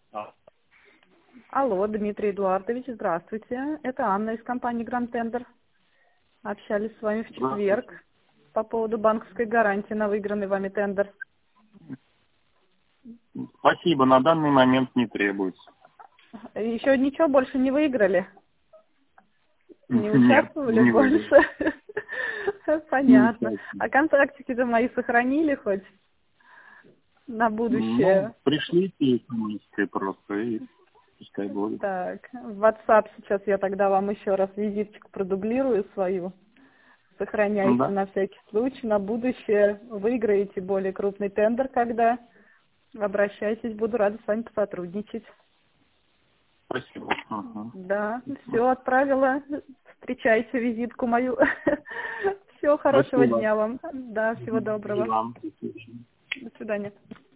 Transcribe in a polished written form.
А, Алло, Дмитрий Эдуардович, здравствуйте. Это Анна из компании Grand Tender. Общались с вами в Здравствуйте. четверг по поводу банковской гарантии на выигранный вами тендер. Спасибо, на данный момент не требуется. Еще ничего больше не выиграли? Не Нет, участвовали не выиграл. больше? Не Понятно. участвую. А контактики-то мои сохранили хоть на Ну, будущее? пришлите смс просто и пускай будет. Так, в WhatsApp сейчас я тогда вам еще раз визиточку продублирую свою. Сохраняйте Да, на всякий случай, на будущее. Выиграете более крупный тендер, когда обращайтесь, буду рада с вами посотрудничать. спасибо. Ага. Да, все, отправила. Встречайте визитку мою. Всего хорошего Спасибо. дня вам. Да, всего И доброго. вам. До свидания. До свидания.